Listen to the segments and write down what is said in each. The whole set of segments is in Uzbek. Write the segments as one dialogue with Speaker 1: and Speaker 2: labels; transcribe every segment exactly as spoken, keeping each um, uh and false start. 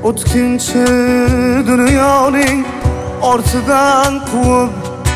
Speaker 1: o'tkinchi dunyoning ortidan quvib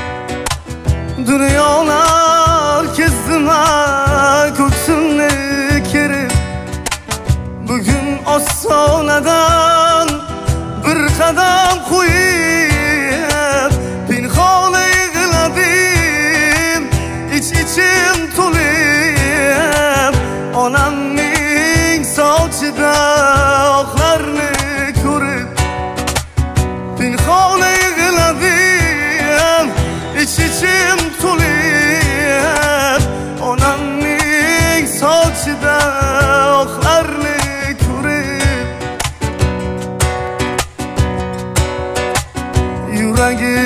Speaker 1: dunyolar kezdima ko'ksimni kerib bugun ostonadan bir qadam qo'yib pinhona yig'ladim ich ichim to'lib onamning sochida oqlarni ko'rib pinhona yig'ladim ich ichim to'lib onamning sochida oqlarni ko'rib yuragi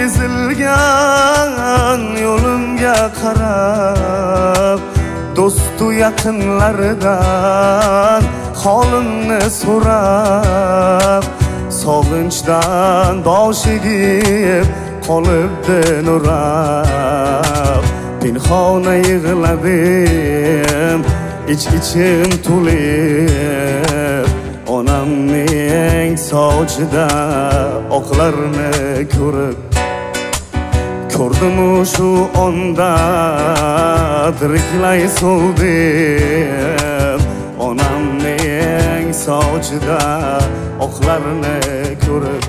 Speaker 1: ezilgan yo'limga qarab do'stu yaqinlaridan holimni so'rab sog'inchdan bosh egib qolibdi nurab pinhona yig'ladim ich ichim to'lib onamning sochida oqlarni ko'rib ko'rdimu shu onda tiriklay so'ldim onamning sochida oqlarni ko'rib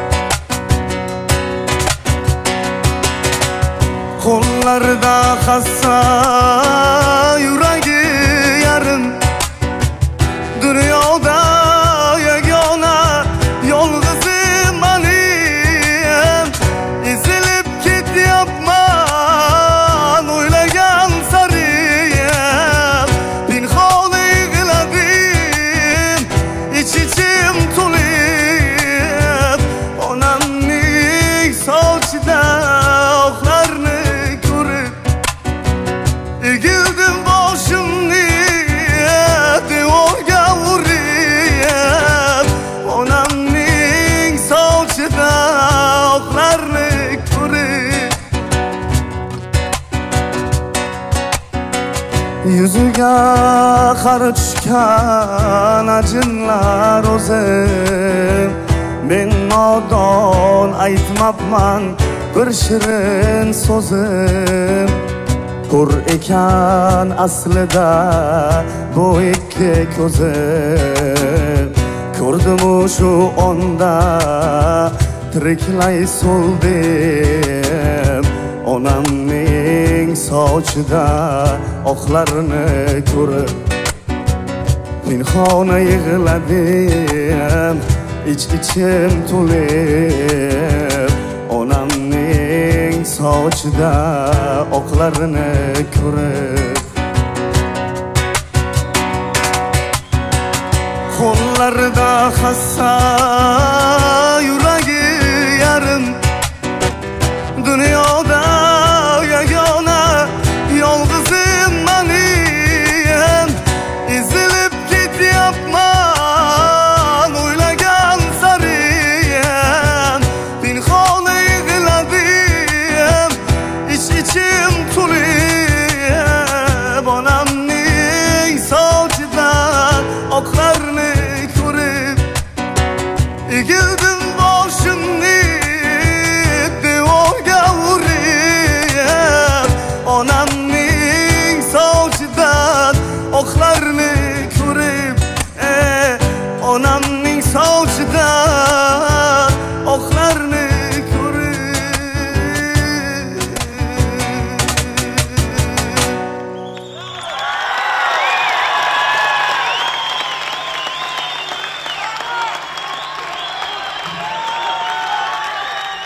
Speaker 1: qo'llarida hassa yuragi yarim dunyoda yagona yolg'izim manim ezilib ketyapman o'ylagan sarim pinhona yig'ladim ich ichim to'lib onamning sochida oqlarni egildim boshimni devorga urib onamning sochida oqlarni ko'rib yuziga qari tushgan ajinlar o'zim men nodon aytmabman bir shirin so'zim ko'r ekan aslida bu ikki ko'zim ko'rdimu shu onda tiriklay so'ldim onamning sochida oqlarni ko'rib pinhona yig'ladim ich ichim to'lib onamning sochida oqlarni ko'rib qo'llarida hassa yuragi yarim dunyoda yagona yolg'izim manim ezilib ketyapman o'ylagan sarim pinhona yig'ladim ich ichim to'lib onamning sochidan oqlarni ko'rib egildim